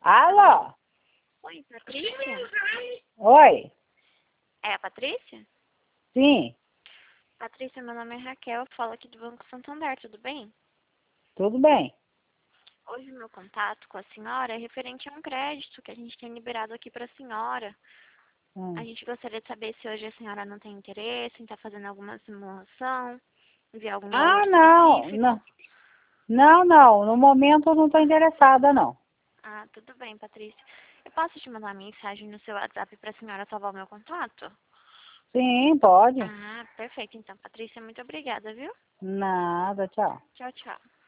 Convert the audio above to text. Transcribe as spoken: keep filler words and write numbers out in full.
Alô? Oi, Patrícia? Oi? É a Patrícia? Sim, Patrícia, meu nome é Raquel, eu falo aqui do Banco Santander, tudo bem? tudo bem. Hoje o meu contato com a senhora é referente a um crédito que a gente tem liberado aqui para a senhora. A Hum. gente gostaria de saber se hoje a senhora não tem interesse em estar fazendo alguma simulação, enviar algum valor Ah, não, específico. não. Não, não. No momento eu não estou interessada, não. Ah, tudo bem, Patrícia. Eu posso te mandar uma mensagem no seu WhatsApp para a senhora salvar o meu contato? Sim, pode. Ah, perfeito. Então, Patrícia, muito obrigada, viu? Nada, tchau. Tchau, tchau.